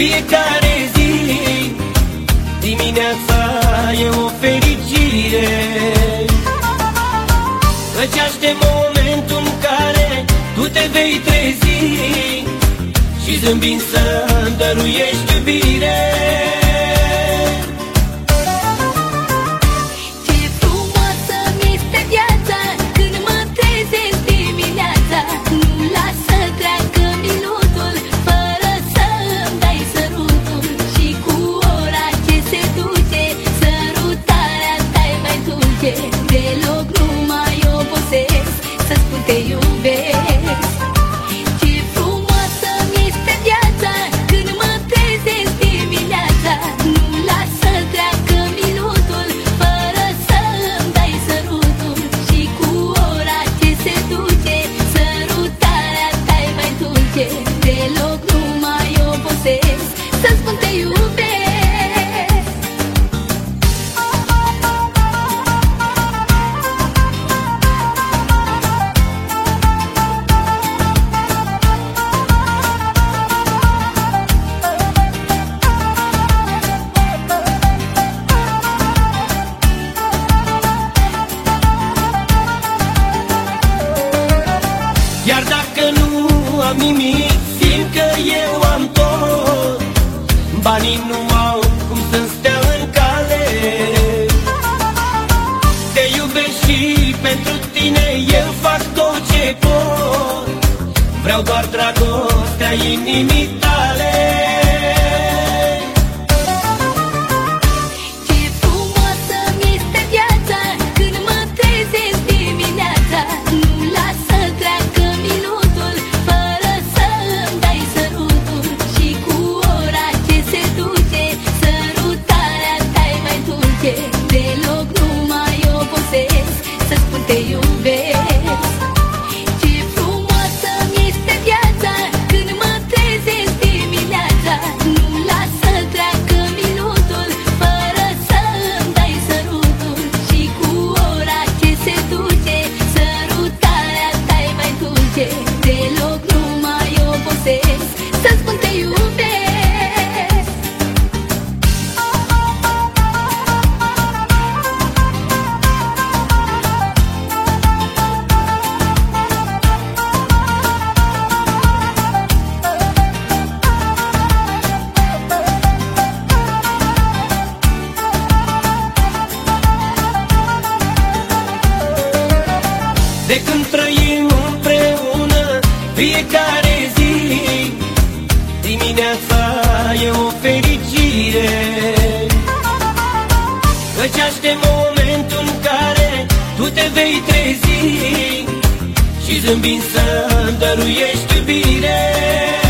fiecare zi. Dimineața e o fericire, căci aștept momentul în care tu te vei trezi și zâmbind să-mi dăruiești iubire. Deloc nu mai obosesc să spun te iubesc. Ce frumoasă mi-este viața când mă trezesc dimineața. Nu las să treacă minutul fără să-mi dai sărutul. Și cu ora ce se duce, sărutarea ta-i mai dulce. Deloc nu mai obosesc să spun te iubesc. Iar dacă nu am nimic, simt că eu am tot. Banii nu au cum să-mi stea în cale. Te iubesc și pentru tine eu fac tot ce pot. Vreau doar dragostea inimii tale. Deloc nu mai obosesc să spun te iubesc. Ce frumoasă mi-este viața când mă trezesc dimineața. Nu las să treacă minutul fără să-mi dai sărutul. Și cu ora ce se duce, sărutarea ta-i mai dulce. Deloc nu mai obosesc să spun te iubesc. De când trăim împreună fiecare zi, dimineața e o fericire, căci aștept momentul în care tu te vei trezi și zâmbind să-mi dăruiești iubire.